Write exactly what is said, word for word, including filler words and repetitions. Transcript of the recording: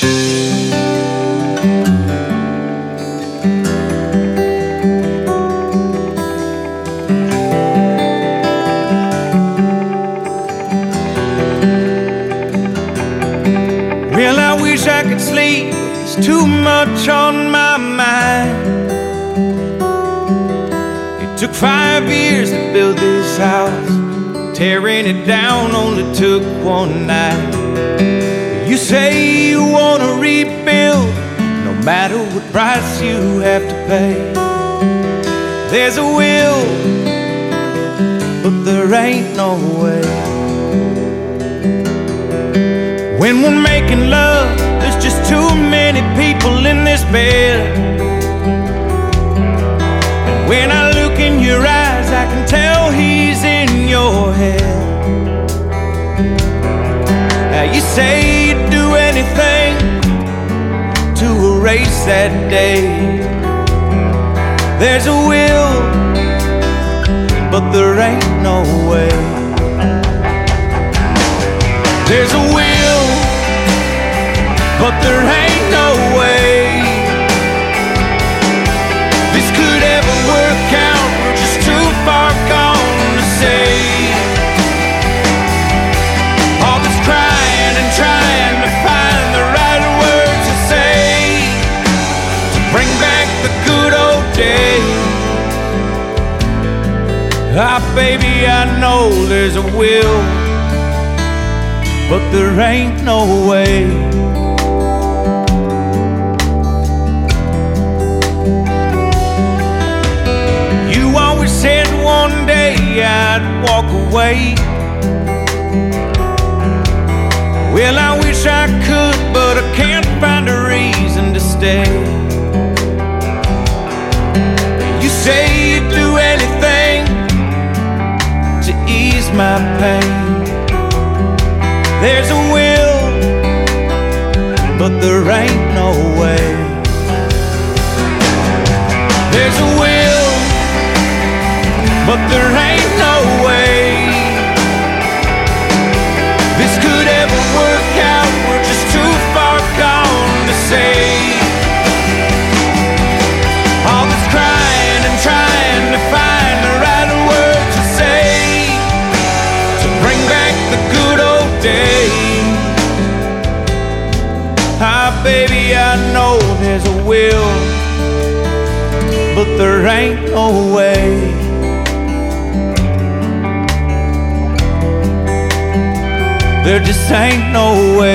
Well, I wish I could sleep, there's too much on my mind. It took five years to build this house, tearing it down only took one night. You say you wanna rebuild, no matter what price you have to pay. There's a will, but there ain't no way. When we're making love, there's just too many people in this bed. And when I look in your eyes, I can tell he's in your head. Now you say you'd do anything to erase that day. There's a will, but there ain't no way. There's a will, but there ain't no way this could ever work out. We're just too far gone to say. All this crying and trying to find the right words to say to bring back the good old days. Ah, baby, I know there's a will, but there ain't no way. You always said one day I'd walk away. Well, I wish I could, but I can't find a reason to stay. You say you'd do anything to ease my pain. There's a will, but there ain't no way. There's a will, but there ain't no way this could ever work out. We're just too far gone to say. All this crying and trying to find the right words to say to bring back the good old days. Ah, baby, I know there's a will, but there ain't no way. There just ain't no way.